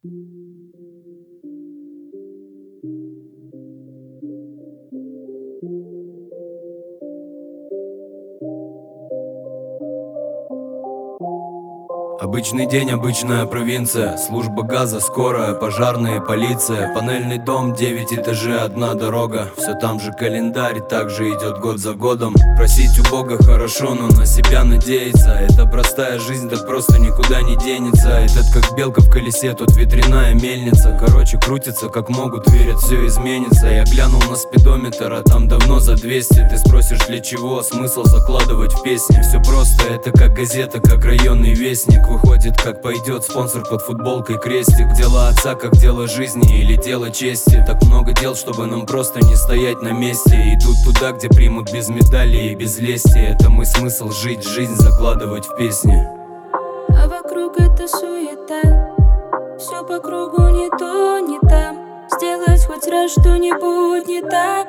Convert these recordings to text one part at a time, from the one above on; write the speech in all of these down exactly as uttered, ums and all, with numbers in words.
Обычный день, обычная провинция. Служба газа, скорая, пожарные, полиция. Панельный дом, девять этажей, одна дорога. Все там же календарь, так же идет год за годом. Просить у Бога хорошо, но на себя надеяться. Это простая жизнь, так просто никуда не денется. Этот как белка в колесе, тут ветряная мельница. Короче, крутится как могут, верят, все изменится. Я глянул на спидометр, а там давно за двести. Ты спросишь, для чего? Смысл закладывать в песни. Все просто, это как газета, как районный вестник. Выходит, как пойдет, спонсор под футболкой крестик. Дело отца, как дело жизни или дело чести. Так много дел, чтобы нам просто не стоять на месте. Идут туда, где примут без медали и без лести. Это мой смысл, жить жизнь, закладывать в песни. А вокруг это суета, все по кругу не то, не там. Сделать хоть раз что-нибудь не так.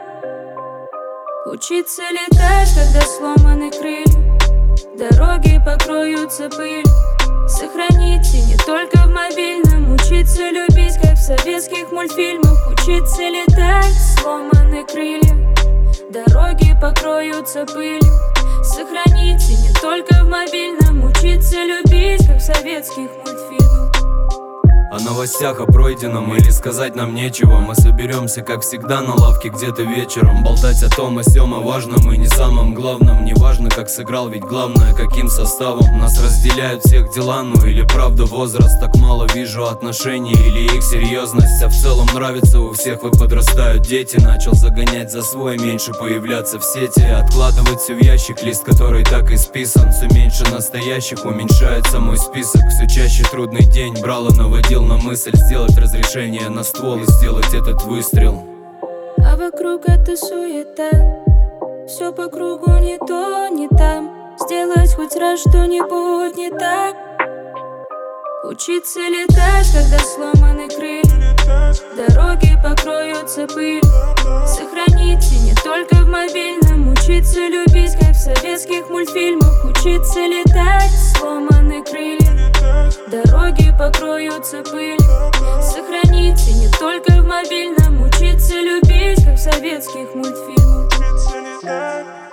Учиться летать, когда сломаны крылья. Дороги покроются пылью. Сохраните не только в мобильном. Учиться любить, как в советских мультфильмах. Учиться летать, сломаны крылья. Дороги покроются пылью. Сохраните не только в мобильном. Учиться любить, как в советских мультфильмах. О новостях, о пройденном или сказать нам нечего. Мы соберемся, как всегда, на лавке где-то вечером. Болтать о том, о сём, о важном и не самом главном. Не важно, как сыграл, ведь главное, каким составом. Нас разделяют всех дела, ну или правда возраст. Так мало вижу отношений или их серьезность. А в целом нравится у всех, вы подрастают дети. Начал загонять за свой, меньше появляться в сети. Откладывать все в ящик, лист, который так и списан. Все меньше настоящих, уменьшается мой список. Все чаще трудный день, брал и наводил на мысль сделать разрешение на ствол и сделать этот выстрел. А вокруг это суета, все по кругу не то, не там. Сделать хоть раз что-нибудь не так. Учиться летать, когда сломаны крылья. Дороги покроются пылью. Сохраните не только в мобильном. Учиться любить, как в советских мультфильмах. Учиться летать, сломаны крылья. Дороги покроются пылью. Сохраните не только в мобильном. Учиться любить, как в советских мультфильмах.